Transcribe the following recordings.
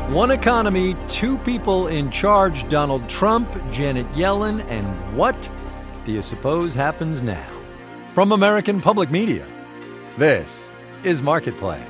One economy, two people in charge, Donald Trump, Janet Yellen, and what do you suppose happens now? From American Public Media, this is Marketplace.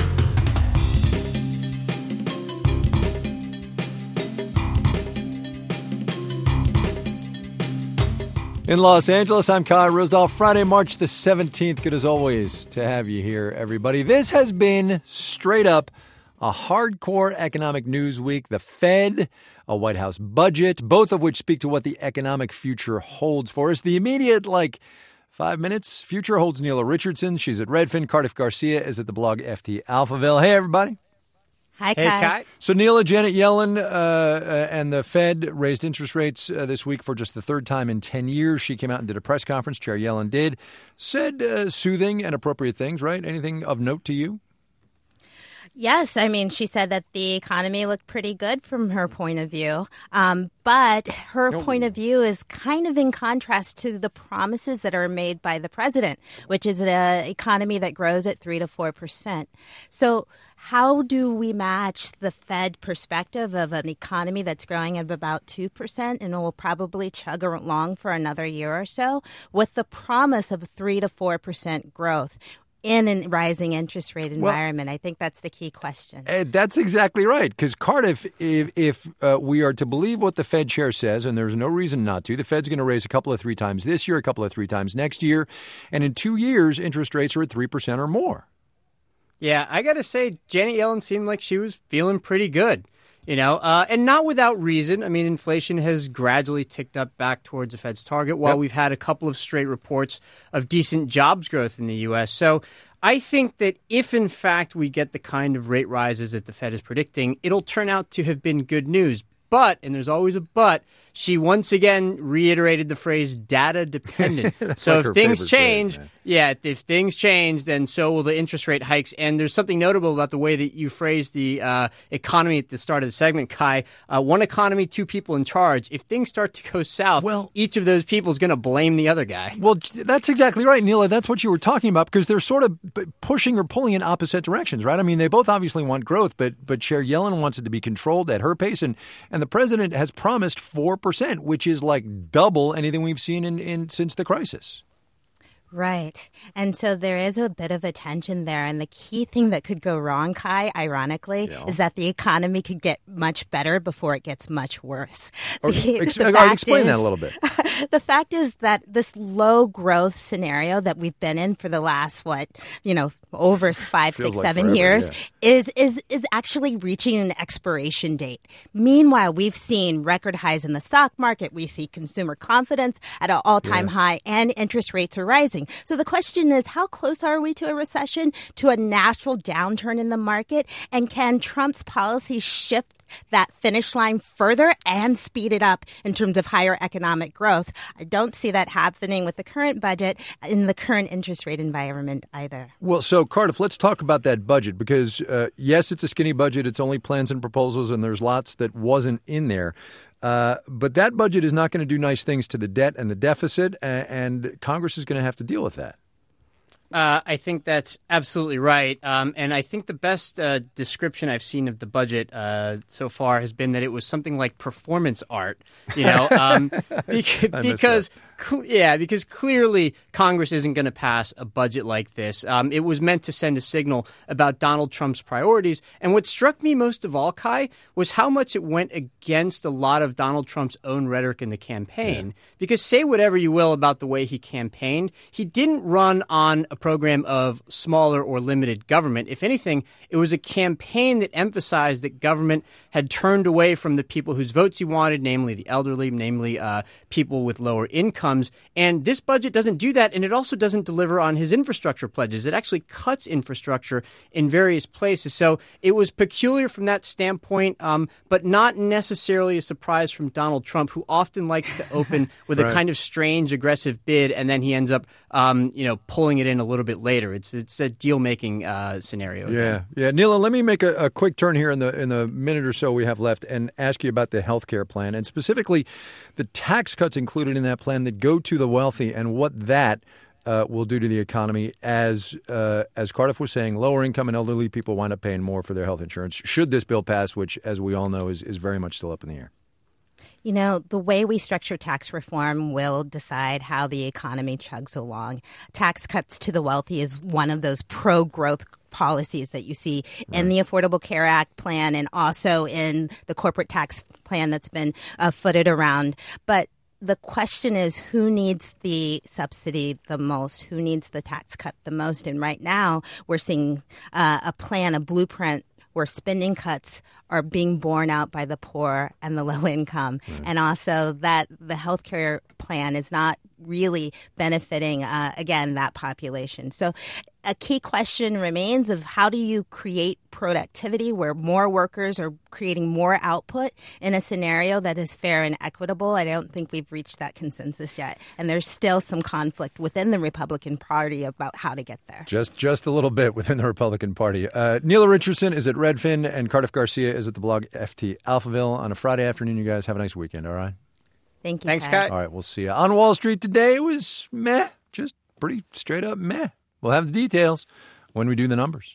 In Los Angeles, I'm Kai Ryssdal. Friday, March the 17th. Good as always to have you here, everybody. This has been straight up a hardcore economic news week. The Fed, a White House budget, both of which speak to what the economic future holds for us. The immediate, 5 minutes, future holds Neela Richardson. She's at Redfin. Cardiff Garcia is at the blog FT Alphaville. Hey, everybody. Hi, Kai. Hey, Kai. So, Neela, Janet Yellen and the Fed raised interest rates this week for just the third time in 10 years. She came out and did a press conference. Chair Yellen did. Said soothing and appropriate things, right? Anything of note to you? Yes. I mean, she said that the economy looked pretty good from her point of view. But her point of view is kind of in contrast to the promises that are made by the president, which is an economy that grows at 3 to 4%. So how do we match the Fed perspective of an economy that's growing at about 2% and will probably chug along for another year or so with the promise of 3 to 4% growth in a rising interest rate environment? Well, I think that's the key question. That's exactly right. Because, Cardiff, if we are to believe what the Fed chair says, and there's no reason not to, the Fed's going to raise a couple of 3 times this year, a couple of 3 times next year. And in 2 years, interest rates are at 3% or more. Yeah, I got to say, Janet Yellen seemed like she was feeling pretty good. And not without reason. I mean, inflation has gradually ticked up back towards the Fed's target while we've had a couple of straight reports of decent jobs growth in the U.S. So I think that if, in fact, we get the kind of rate rises that the Fed is predicting, it'll turn out to have been good news. But, and there's always a but, she once again reiterated the phrase data dependent. So if things change, if things change, then so will the interest rate hikes. And there's something notable about the way that you phrased the economy at the start of the segment, Kai. One economy, two people in charge. If things start to go south, each of those people is going to blame the other guy. Well, that's exactly right, Neela. That's what you were talking about, because they're sort of pushing or pulling in opposite directions, right? I mean, they both obviously want growth, but Chair Yellen wants it to be controlled at her pace. And the president has promised 4%, which is like double anything we've seen in since the crisis. Right. And so there is a bit of a tension there. And the key thing that could go wrong, Kai, ironically, is that the economy could get much better before it gets much worse. Explain that a little bit. The fact is that this low growth scenario that we've been in for the last, over 5, 6, 7 years is actually reaching an expiration date. Meanwhile, we've seen record highs in the stock market. We see consumer confidence at an all-time high, and interest rates are rising. So the question is, how close are we to a recession, to a natural downturn in the market? And can Trump's policies shift that finish line further and speed it up in terms of higher economic growth? I don't see that happening with the current budget in the current interest rate environment either. Well, so Cardiff, let's talk about that budget, because yes, it's a skinny budget. It's only plans and proposals, and there's lots that wasn't in there. But that budget is not going to do nice things to the debt and the deficit, and Congress is going to have to deal with that. I think that's absolutely right. And I think the best description I've seen of the budget so far has been that it was something like performance art, because clearly Congress isn't going to pass a budget like this. It was meant to send a signal about Donald Trump's priorities. And what struck me most of all, Kai, was how much it went against a lot of Donald Trump's own rhetoric in the campaign. Because say whatever you will about the way he campaigned, he didn't run on a program of smaller or limited government. If anything, it was a campaign that emphasized that government had turned away from the people whose votes he wanted, namely the elderly, namely people with lower incomes. And this budget doesn't do that, and it also doesn't deliver on his infrastructure pledges. It actually cuts infrastructure in various places. So it was peculiar from that standpoint, but not necessarily a surprise from Donald Trump, who often likes to open with a kind of strange, aggressive bid, and then he ends up pulling it in a little bit later. It's a deal-making scenario. Yeah. Neela, let me make a quick turn here in the minute or so we have left and ask you about the health care plan, and specifically the tax cuts included in that plan that go to the wealthy and what that will do to the economy. As Cardiff was saying, lower income and elderly people wind up paying more for their health insurance should this bill pass, which, as we all know, is very much still up in the air. You know, the way we structure tax reform will decide how the economy chugs along. Tax cuts to the wealthy is one of those pro-growth policies that you see in the Affordable Care Act plan and also in the corporate tax plan that's been footed around. But the question is, who needs the subsidy the most? Who needs the tax cut the most? And right now, we're seeing a plan, a blueprint, where spending cuts are being borne out by the poor and the low income. And also that the healthcare plan is not really benefiting, again, that population. So a key question remains of how do you create productivity where more workers are creating more output in a scenario that is fair and equitable? I don't think we've reached that consensus yet. And there's still some conflict within the Republican Party about how to get there. Just a little bit within the Republican Party. Neela Richardson is at Redfin and Cardiff Garcia is at the blog FT Alphaville. On a Friday afternoon, you guys have a nice weekend, all right? Thank you. Thanks, Kai. All right, we'll see you. On Wall Street today, it was meh, just pretty straight up meh. We'll have the details when we do the numbers.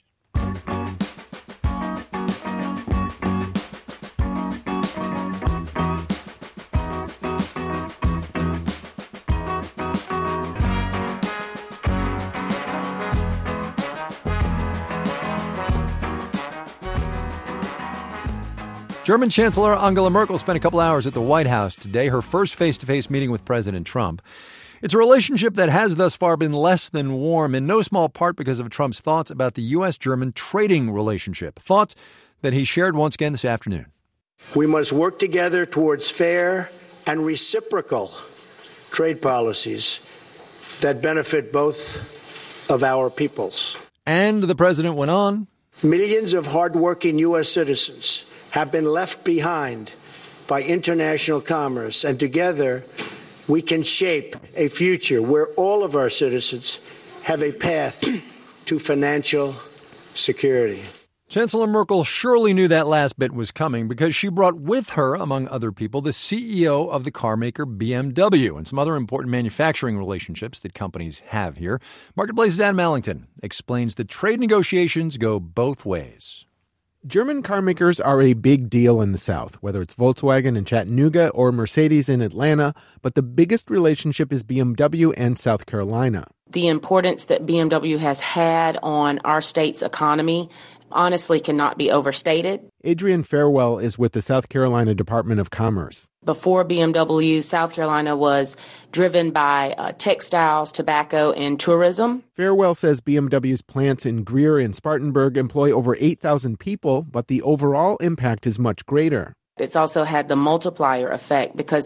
German Chancellor Angela Merkel spent a couple hours at the White House today, her first face-to-face meeting with President Trump. It's a relationship that has thus far been less than warm, in no small part because of Trump's thoughts about the U.S.-German trading relationship, thoughts that he shared once again this afternoon. We must work together towards fair and reciprocal trade policies that benefit both of our peoples. And the president went on. Millions of hardworking U.S. citizens have been left behind by international commerce, and together we can shape a future where all of our citizens have a path to financial security. Chancellor Merkel surely knew that last bit was coming because she brought with her, among other people, the CEO of the carmaker BMW and some other important manufacturing relationships that companies have here. Marketplace's Adam Allington explains that trade negotiations go both ways. German car makers are a big deal in the South, whether it's Volkswagen in Chattanooga or Mercedes in Atlanta, but the biggest relationship is BMW and South Carolina. The importance that BMW has had on our state's economy honestly cannot be overstated. Adrian Farewell is with the South Carolina Department of Commerce. Before BMW, South Carolina was driven by textiles, tobacco, and tourism. Farewell says BMW's plants in Greer and Spartanburg employ over 8,000 people, but the overall impact is much greater. It's also had the multiplier effect because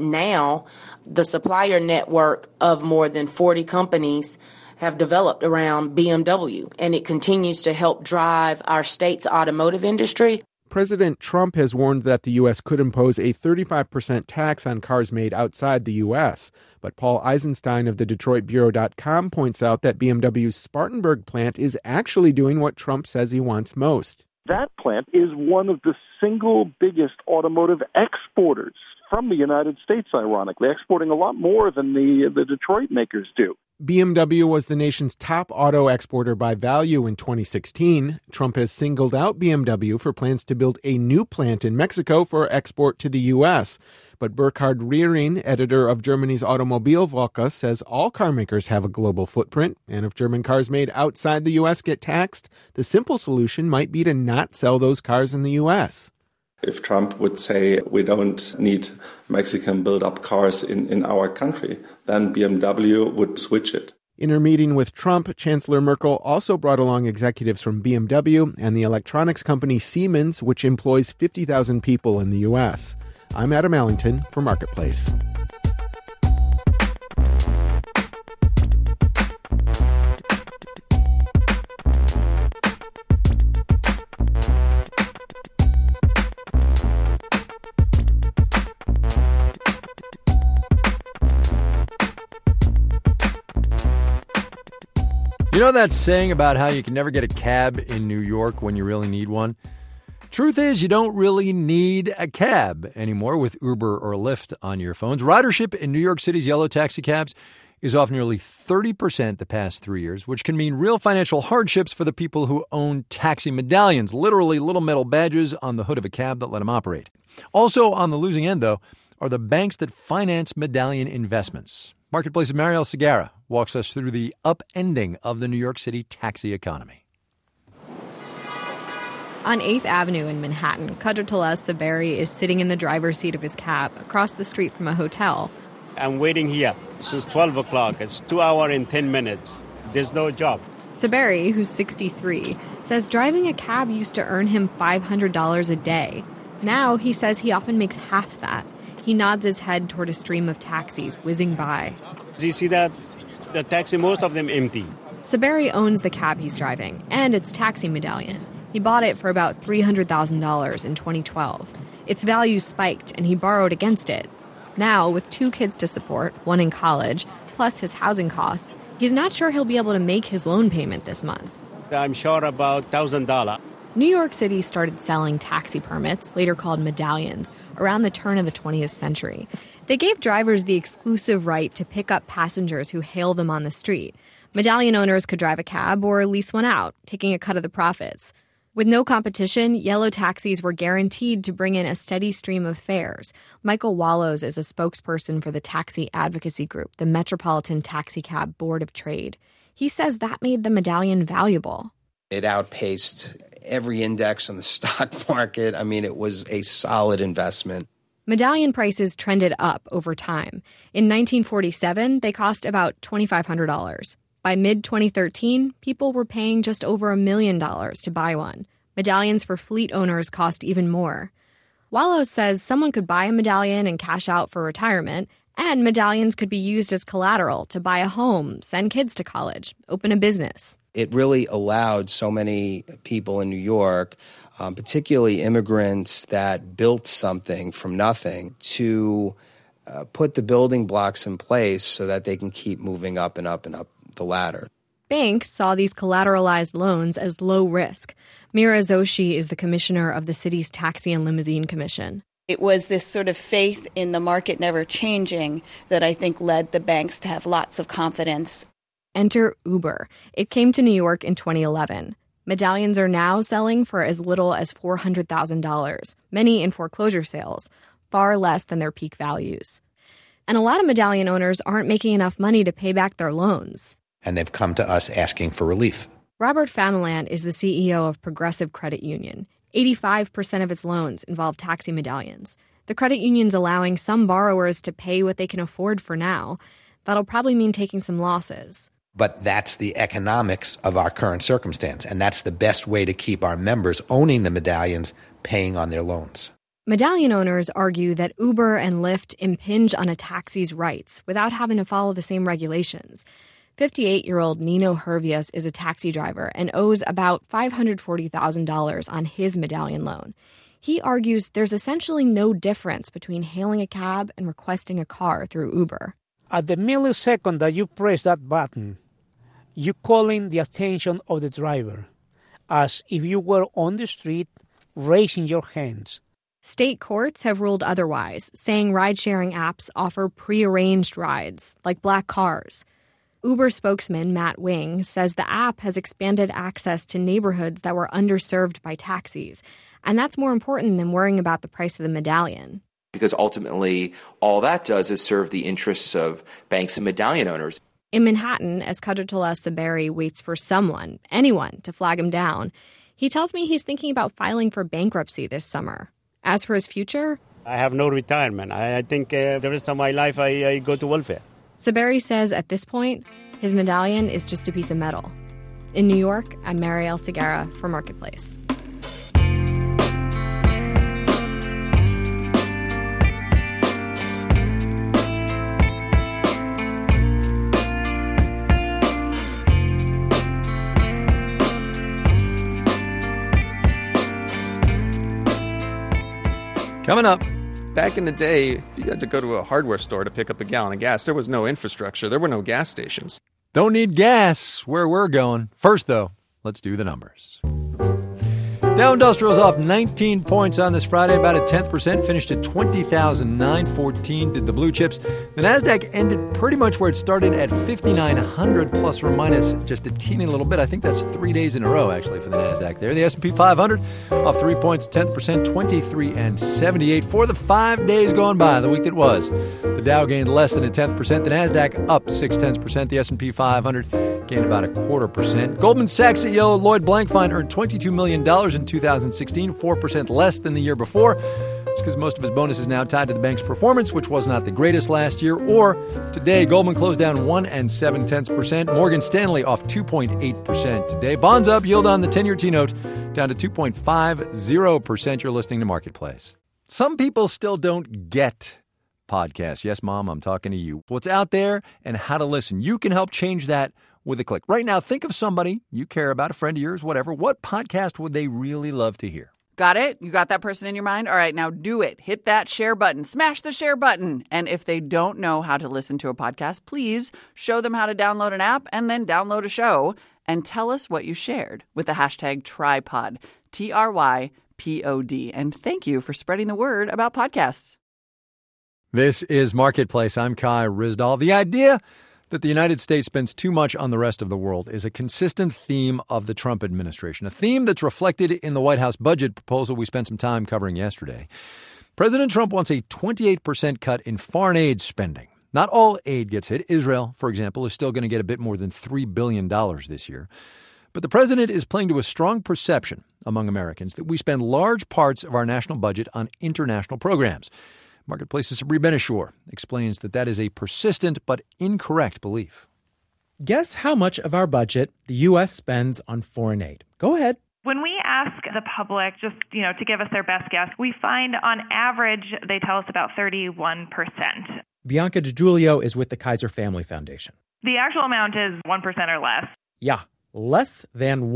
now the supplier network of more than 40 companies have developed around BMW, and it continues to help drive our state's automotive industry. President Trump has warned that the U.S. could impose a 35% tax on cars made outside the U.S. But Paul Eisenstein of the DetroitBureau.com points out that BMW's Spartanburg plant is actually doing what Trump says he wants most. That plant is one of the single biggest automotive exporters from the United States, ironically, exporting a lot more than the Detroit makers do. BMW was the nation's top auto exporter by value in 2016. Trump has singled out BMW for plans to build a new plant in Mexico for export to the U.S. But Burkhard Riering, editor of Germany's Automobilwoche, says all car makers have a global footprint, and if German cars made outside the U.S. get taxed, the simple solution might be to not sell those cars in the U.S. If Trump would say we don't need Mexican built-up cars in our country, then BMW would switch it. In her meeting with Trump, Chancellor Merkel also brought along executives from BMW and the electronics company Siemens, which employs 50,000 people in the U.S. I'm Adam Allington for Marketplace. You know that saying about how you can never get a cab in New York when you really need one? Truth is, you don't really need a cab anymore with Uber or Lyft on your phones. Ridership in New York City's yellow taxi cabs is off nearly 30% the past 3 years, which can mean real financial hardships for the people who own taxi medallions, literally little metal badges on the hood of a cab that let them operate. Also on the losing end, though, are the banks that finance medallion investments. Marketplace's Marielle Segarra walks us through the upending of the New York City taxi economy. On 8th Avenue in Manhattan, Kadratollah Saberi is sitting in the driver's seat of his cab across the street from a hotel. I'm waiting here since 12 o'clock. It's 2 hours and 10 minutes. There's no job. Saberi, who's 63, says driving a cab used to earn him $500 a day. Now he says he often makes half that. He nods his head toward a stream of taxis whizzing by. Do you see that? The taxi, most of them empty. Saberi owns the cab he's driving and its taxi medallion. He bought it for about $300,000 in 2012. Its value spiked and he borrowed against it. Now, with 2 kids to support, one in college, plus his housing costs, he's not sure he'll be able to make his loan payment this month. I'm sure about $1,000. New York City started selling taxi permits, later called medallions, around the turn of the 20th century. They gave drivers the exclusive right to pick up passengers who hail them on the street. Medallion owners could drive a cab or lease one out, taking a cut of the profits. With no competition, yellow taxis were guaranteed to bring in a steady stream of fares. Michael Wallows is a spokesperson for the taxi advocacy group, the Metropolitan Taxicab Board of Trade. He says that made the medallion valuable. It outpaced every index on the stock market. I mean, it was a solid investment. Medallion prices trended up over time. In 1947, they cost about $2,500. By mid-2013, people were paying just over $1 million to buy one. Medallions for fleet owners cost even more. Wallows says someone could buy a medallion and cash out for retirement, and medallions could be used as collateral to buy a home, send kids to college, open a business. It really allowed so many people in New York, particularly immigrants that built something from nothing, to put the building blocks in place so that they can keep moving up and up and up the ladder. Banks saw these collateralized loans as low risk. Mira Zoshi is the commissioner of the city's Taxi and Limousine Commission. It was this sort of faith in the market never changing that I think led the banks to have lots of confidence. Enter Uber. It came to New York in 2011. Medallions are now selling for as little as $400,000, many in foreclosure sales, far less than their peak values. And a lot of medallion owners aren't making enough money to pay back their loans. And they've come to us asking for relief. Robert Familand is the CEO of Progressive Credit Union. 85% of its loans involve taxi medallions. The credit union's allowing some borrowers to pay what they can afford for now. That'll probably mean taking some losses. But that's the economics of our current circumstance, and that's the best way to keep our members owning the medallions paying on their loans. Medallion owners argue that Uber and Lyft impinge on a taxi's rights without having to follow the same regulations. 58-year-old Nino Hervias is a taxi driver and owes about $540,000 on his medallion loan. He argues there's essentially no difference between hailing a cab and requesting a car through Uber. At the millisecond that you press that button, you're calling the attention of the driver, as if you were on the street raising your hands. State courts have ruled otherwise, saying ride-sharing apps offer prearranged rides, like black cars. Uber spokesman Matt Wing says the app has expanded access to neighborhoods that were underserved by taxis, and that's more important than worrying about the price of the medallion. Because ultimately, all that does is serve the interests of banks and medallion owners. In Manhattan, as Kadratollah Saberi waits for someone, anyone, to flag him down, he tells me he's thinking about filing for bankruptcy this summer. As for his future, I have no retirement. I think the rest of my life I go to welfare. Saberi says at this point, his medallion is just a piece of metal. In New York, I'm Marielle Segarra for Marketplace. Coming up. Back in the day, you had to go to a hardware store to pick up a gallon of gas. There was no infrastructure. There were no gas stations. Don't need gas where we're going. First, though, let's do the numbers. Dow Industrial's off 19 points on this Friday, about a 10%, finished at 20,914 did the blue chips. The Nasdaq ended pretty much where it started at 5,900 plus or minus just a teeny little bit. I think that's 3 days in a row, actually, for the Nasdaq there. The S&P 500 off 3 points, 10%, 23,78 for the 5 days gone by, the week that was. The Dow gained less than a 10%. The Nasdaq up 0.6%. The S&P 500 gained about 0.25%. Goldman Sachs CEO Lloyd Blankfein earned $22 million in 2016, 4% less than the year before. It's because most of his bonus is now tied to the bank's performance, which was not the greatest last year. Or today, Goldman closed down 1.7%. Morgan Stanley off 2.8% today. Bonds up, yield on the 10-year T-note down to 2.50%. You're listening to Marketplace. Some people still don't get podcasts. Yes, Mom, I'm talking to you. What's out there and how to listen. You can help change that with a click. Right now, think of somebody you care about, a friend of yours, whatever. What podcast would they really love to hear? Got it? You got that person in your mind? All right, now do it. Hit that share button. Smash the share button. And if they don't know how to listen to a podcast, please show them how to download an app and then download a show. And tell us what you shared with the hashtag TRYPOD, TRYPOD. And thank you for spreading the word about podcasts. This is Marketplace. I'm Kai Ryssdal. The idea that the United States spends too much on the rest of the world is a consistent theme of the Trump administration, a theme that's reflected in the White House budget proposal we spent some time covering yesterday. President Trump wants a 28% cut in foreign aid spending. Not all aid gets hit. Israel, for example, is still going to get a bit more than $3 billion this year. But the president is playing to a strong perception among Americans that we spend large parts of our national budget on international programs. Marketplace's Sabri Ben-Achour explains that is a persistent but incorrect belief. Guess how much of our budget the U.S. spends on foreign aid? Go ahead. When we ask the public just, to give us their best guess, we find on average they tell us about 31%. Bianca DiGiulio is with the Kaiser Family Foundation. The actual amount is 1% or less. Yeah, less than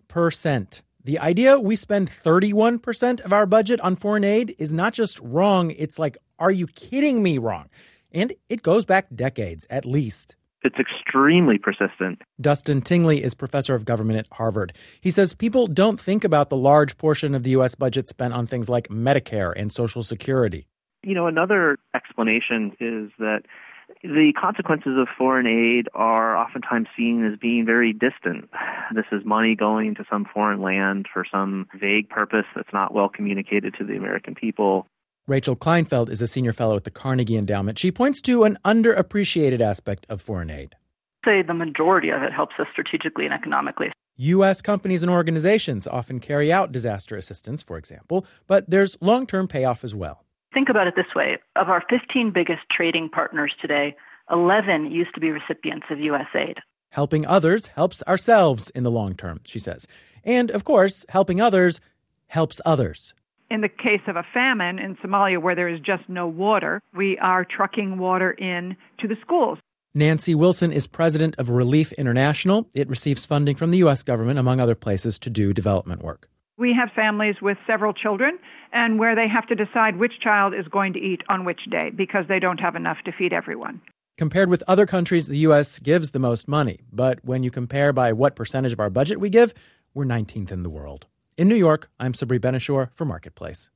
1%. The idea we spend 31% of our budget on foreign aid is not just wrong, it's like, are you kidding me wrong? And it goes back decades, at least. It's extremely persistent. Dustin Tingley is professor of government at Harvard. He says people don't think about the large portion of the U.S. budget spent on things like Medicare and Social Security. Another explanation is that the consequences of foreign aid are oftentimes seen as being very distant. This is money going to some foreign land for some vague purpose that's not well communicated to the American people. Rachel Kleinfeld is a senior fellow at the Carnegie Endowment. She points to an underappreciated aspect of foreign aid. Say the majority of it helps us strategically and economically. U.S. companies and organizations often carry out disaster assistance, for example, but there's long-term payoff as well. Think about it this way. Of our 15 biggest trading partners today, 11 used to be recipients of U.S. aid. Helping others helps ourselves in the long term, she says. And, of course, helping others helps others. In the case of a famine in Somalia where there is just no water, we are trucking water in to the schools. Nancy Wilson is president of Relief International. It receives funding from the U.S. government, among other places, to do development work. We have families with several children and where they have to decide which child is going to eat on which day because they don't have enough to feed everyone. Compared with other countries, the U.S. gives the most money. But when you compare by what percentage of our budget we give, we're 19th in the world. In New York, I'm Sabri Ben-Achour for Marketplace.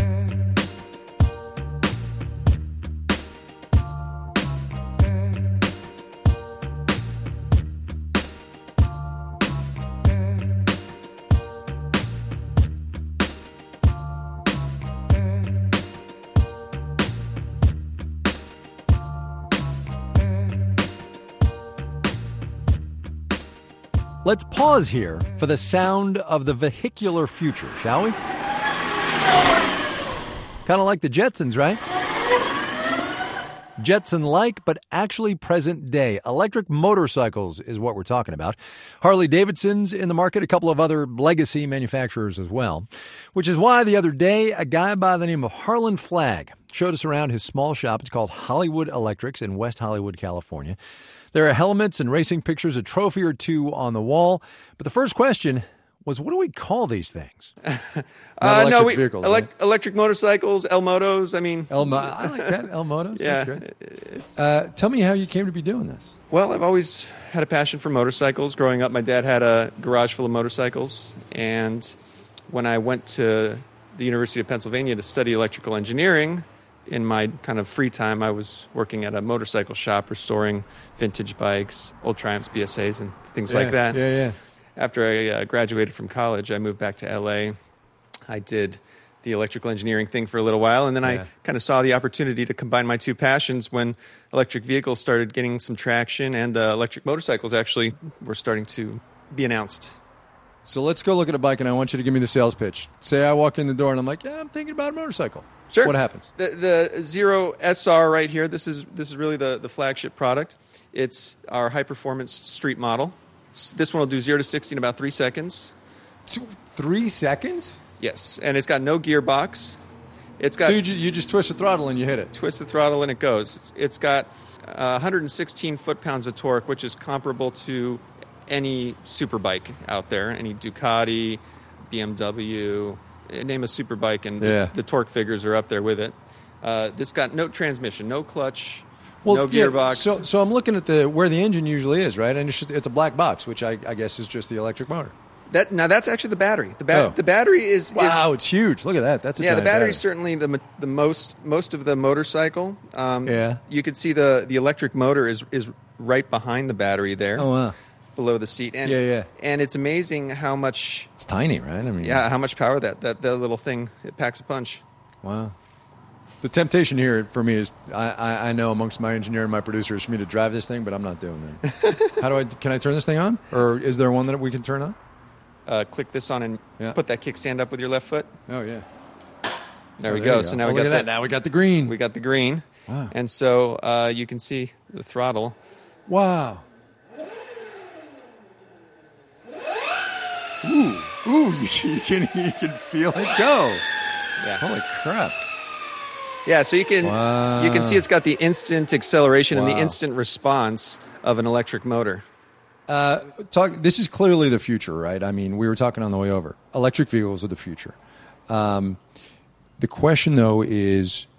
Let's pause here for the sound of the vehicular future, shall we? Kind of like the Jetsons, right? Jetson-like, but actually present day. Electric motorcycles is what we're talking about. Harley-Davidson's in the market, a couple of other legacy manufacturers as well. Which is why the other day, a guy by the name of Harlan Flagg showed us around his small shop. It's called Hollywood Electrics in West Hollywood, California. There are helmets and racing pictures, a trophy or two on the wall. But the first question was, what do we call these things? Vehicles, electric motorcycles, El-Motos. I like that, El-Motos. Yeah. That's great. Tell me how you came to be doing this. Well, I've always had a passion for motorcycles. Growing up, my dad had a garage full of motorcycles, and when I went to the University of Pennsylvania to study electrical engineering, in my kind of free time, I was working at a motorcycle shop restoring vintage bikes, old Triumphs, BSAs, and things like that. Yeah. After I graduated from college, I moved back to LA. I did the electrical engineering thing for a little while, and then I kind of saw the opportunity to combine my two passions when electric vehicles started getting some traction, and electric motorcycles actually were starting to be announced. So let's go look at a bike, and I want you to give me the sales pitch. Say I walk in the door, and I'm like, yeah, I'm thinking about a motorcycle. Sure. What happens? The Zero SR right here, this is really the flagship product. It's our high-performance street model. This one will do 0 to 60 in about 3 seconds. 3 seconds? Yes, and it's got no gearbox. It's got so you just twist the throttle and you hit it. Twist the throttle and it goes. It's got 116 foot-pounds of torque, which is comparable to any superbike out there, any Ducati, BMW, name a superbike, and the torque figures are up there with it. This got no transmission, no clutch, no gearbox. So I'm looking at where the engine usually is, right? And it's a black box, which I guess is just the electric motor. That's actually the battery. The battery is it's huge. Look at that. That's a the battery is certainly the most of the motorcycle. You could see the electric motor is right behind the battery there. Oh wow. Below the seat, and and it's amazing how much it's tiny, right? I mean, how much power that little thing it packs a punch. Wow. The temptation here for me is I know amongst my engineer and my producers for me to drive this thing, but I'm not doing that. Can I turn this thing on, or is there one that we can turn on? Click this on and put that kickstand up with your left foot. Oh yeah. There we go. So now we got that. Now we got the green. We got the green. Wow. And so you can see the throttle. Wow. Ooh, you can feel it go. Yeah. Holy crap. Yeah, so you can see it's got the instant acceleration and the instant response of an electric motor. This is clearly the future, right? I mean, we were talking on the way over. Electric vehicles are the future. The question, though, is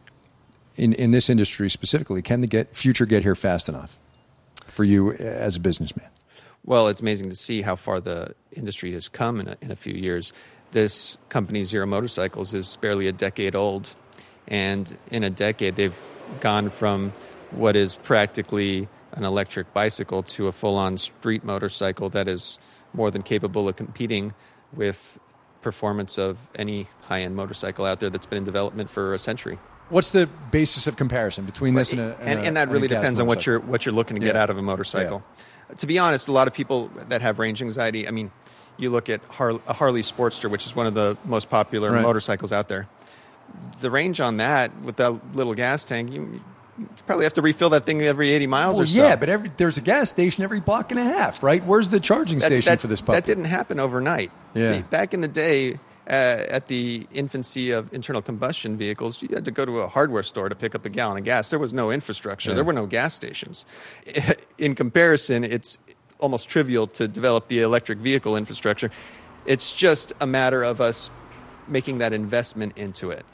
in this industry specifically, can the future get here fast enough for you as a businessman? Well, it's amazing to see how far the industry has come in a few years. This company, Zero Motorcycles, is barely a decade old. And in a decade, they've gone from what is practically an electric bicycle to a full-on street motorcycle that is more than capable of competing with performance of any high-end motorcycle out there that's been in development for a century. What's the basis of comparison between this and that really depends on what you're looking to get out of a motorcycle. Yeah. To be honest, a lot of people that have range anxiety, I mean, you look at a Harley Sportster, which is one of the most popular motorcycles out there. The range on that, with that little gas tank, you probably have to refill that thing every 80 miles or so. Yeah, but there's a gas station every block and a half, right? Where's the charging station for this puppy? That didn't happen overnight. Yeah. Back in the day, at the infancy of internal combustion vehicles, you had to go to a hardware store to pick up a gallon of gas. There was no infrastructure. Yeah. There were no gas stations. In comparison, it's almost trivial to develop the electric vehicle infrastructure. It's just a matter of us making that investment into it.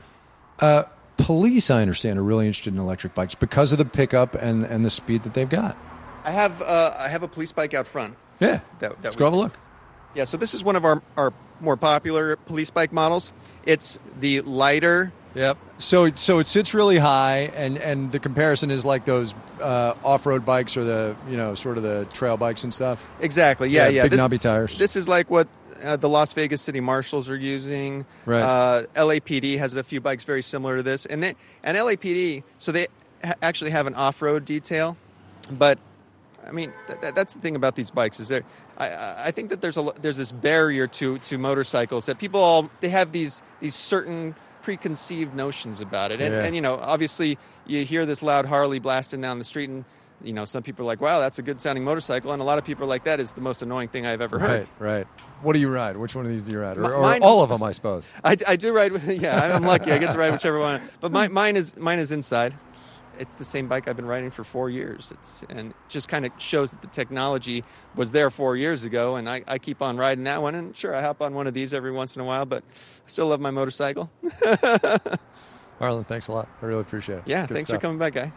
Police, I understand, are really interested in electric bikes because of the pickup and the speed that they've got. I have a police bike out front. Yeah, let's go have a look. Yeah, so this is one of our more popular police bike models. It's the lighter. Yep. So it sits really high, and the comparison is like those off-road bikes or the sort of the trail bikes and stuff. Exactly. Yeah. Big knobby tires. This is like what the Las Vegas City Marshals are using. Right. LAPD has a few bikes very similar to this, and LAPD. So they actually have an off-road detail, but I mean that's the thing about these bikes is I think that there's this barrier to motorcycles that people they have these certain preconceived notions about it, and obviously you hear this loud Harley blasting down the street, and some people are like, wow, that's a good sounding motorcycle, and a lot of people are like, that is the most annoying thing I've ever heard. Right. What do you ride? Which one of these do you ride? Or all of them, I suppose. I do ride. I'm lucky. I get to ride whichever one. But mine is inside. It's the same bike I've been riding for 4 years. And it just kind of shows that the technology was there 4 years ago, and I keep on riding that one. And sure, I hop on one of these every once in a while, but I still love my motorcycle. Harlan, thanks a lot. I really appreciate it. Yeah, thanks for coming by, Guy.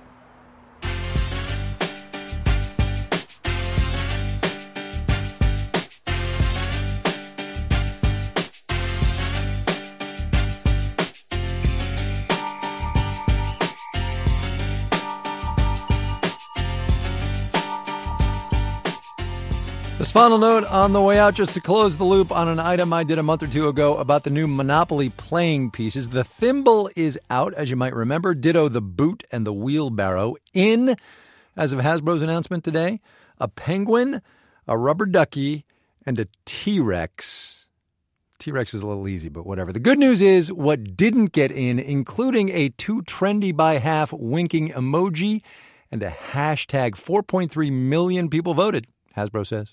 This final note on the way out, just to close the loop on an item I did a month or two ago about the new Monopoly playing pieces. The thimble is out, as you might remember. Ditto the boot and the wheelbarrow. In, as of Hasbro's announcement today, a penguin, a rubber ducky, and a T-Rex. T-Rex is a little easy, but whatever. The good news is what didn't get in, including a too trendy by half winking emoji and a hashtag. 4.3 million people voted, Hasbro says.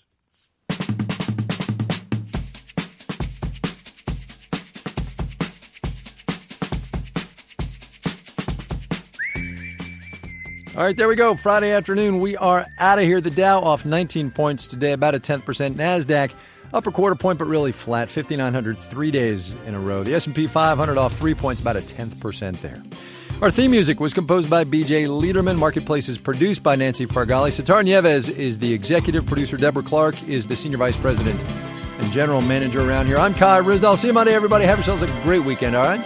All right, there we go. Friday afternoon, we are out of here. The Dow off 19 points today, about a 10%. NASDAQ up a quarter point, but really flat, 5,900 3 days in a row. The S&P 500 off 3 points, about a 10% there. Our theme music was composed by B.J. Liederman. Marketplace is produced by Nancy Fargali. Sitar Nieves is the executive producer. Deborah Clark is the senior vice president and general manager around here. I'm Kai Ryssdal. See you Monday, everybody. Have yourselves a great weekend, all right?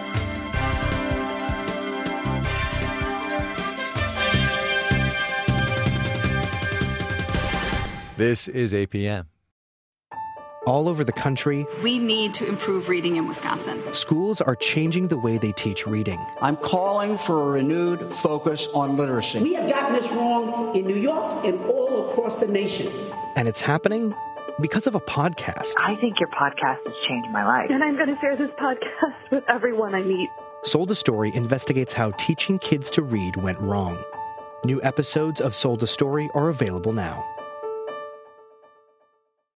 This is APM. All over the country, we need to improve reading in Wisconsin. Schools are changing the way they teach reading. I'm calling for a renewed focus on literacy. We have gotten this wrong in New York and all across the nation. And it's happening because of a podcast. I think your podcast has changed my life. And I'm going to share this podcast with everyone I meet. Sold a Story investigates how teaching kids to read went wrong. New episodes of Sold a Story are available now.